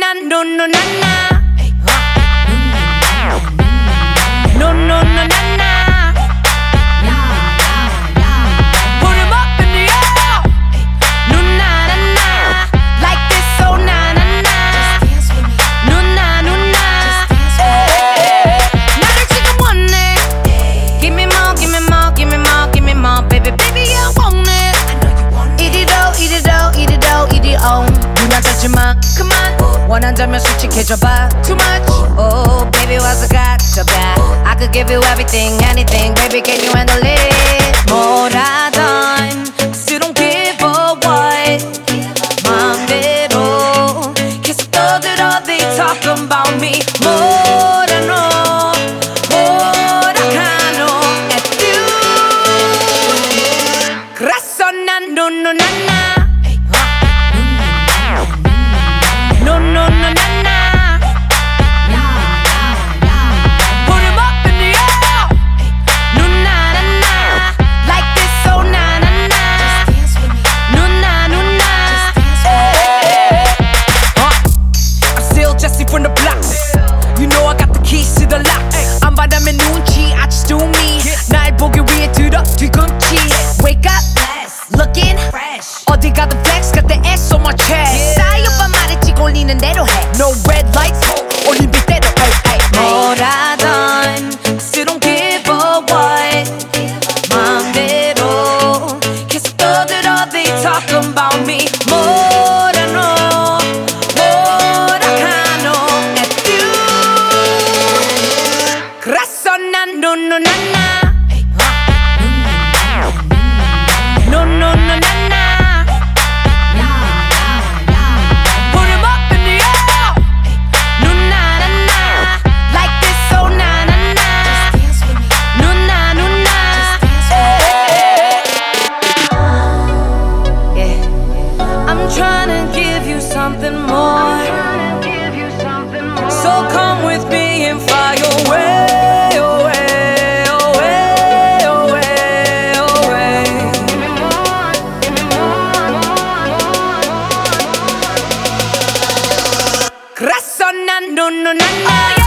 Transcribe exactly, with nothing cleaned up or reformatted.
난 no no na na no no no na na put 'em up in the air no na na na like this oh na na na no na no na 나를 지금 원해 give me more give me more give me more give me more baby baby I want it eat it all eat it all eat it all eat it all 눈 안 닫지 마 come on 원한다면 솔직해져봐 too much oh baby 와서 가져봐 I could give you everything anything baby can you handle it 뭐라던 still don't give a what 마음대로 계속 떠들어 they talk about me 뭐라 너 뭐라 하노 at you 그래서 난 no no na na no no no na na put 'em up in the air no na na na like this oh na na na no na no na I'm still Jesse from the block you know I got the keys to the lock 안 바라면 눈치 I just do me 날 보기 위해 들어 뒤꿈치 wake up looking fresh 어디 가든 flex got the S on my chest 싸이 오빠 말했지 걸리는 대로 해 no red lights 올림픽대로 ay, ay, 뭐라던 still don't give a what 마음대로 계속 떠들어 they talk about me 뭐라 너 뭐라 하노 at you 그래서 난 no no na na no no no na na put 'em up in the air no na na na like this oh na na na no na no na yeah I'm trying to give you something more so come with me and fly away away away away away 그래서 난 no no na na